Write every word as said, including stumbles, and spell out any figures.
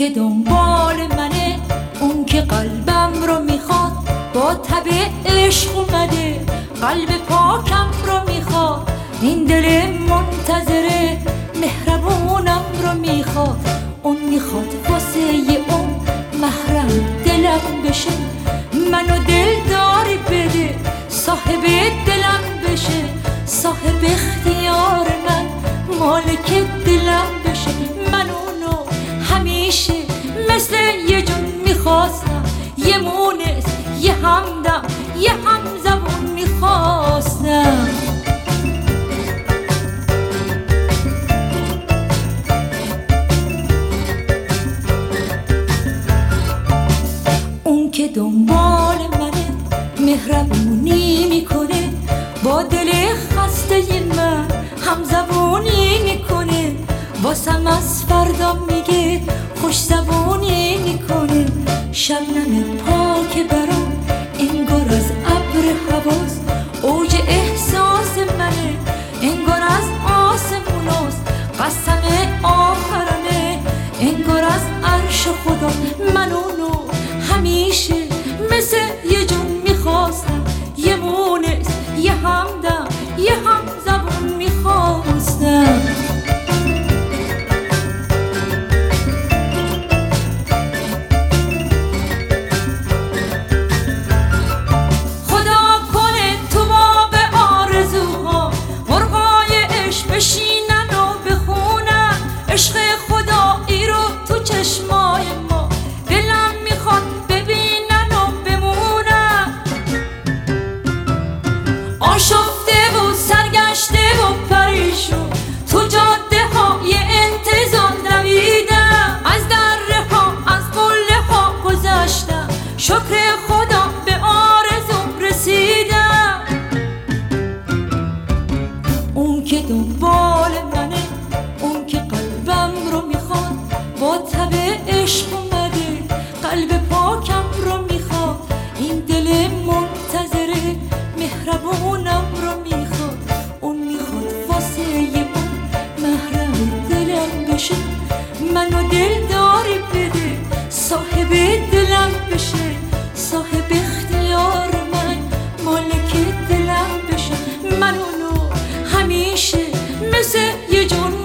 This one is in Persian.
که دنبال منه، اون که قلبم رو میخواد، با تب عشق اومده قلب پاکم رو میخواد. این دل منتظره مهربونم رو میخواد، اون میخواد واسه اون محرم دلم بشه. منو دلداری بده صاحب دلم بشه، صاحب اختیار من مالک دلم بشه. من اونو همیشه مثل یه جون میخواستم، یه مونس یه همدم یه همزبون میخواستم. اون که دنبال منه مهربونی میکنه، با دل خسته من همزبونی میکنه. واسم از فردا میگه خوش زبونی میکنه. شبنم پاک برام انگار از ابر حواس، اوج احساس منه انگار از آسموناست. قسم آخرمه انگار از عرش خدا. من اونو همیشه مثل یه جون میخواستم، یه مونس یه همدم یه همزبون میخواستم. عشق خدایی رو تو چشمای ما، دلم میخواد ببینن و بمونن. آشفته و سرگشته و پریشون تو جاده های انتظار دویدم، از دره ها از قله ها گذشتم، شکر خدا به آرزوم رسیدم. اون که دنبال منه، اون که قلبم رو میخواد، با تب عشق اومده قلب پاکم رو میخواد. این دل منتظره مهربونم رو میخواد، اون میخواد واسه اون محرم دلم بشه. منو دلداری بده صاحب دلم بشه، صاحب اختیار من مالک دلم بشه. من اونو همیشه مثل یه جون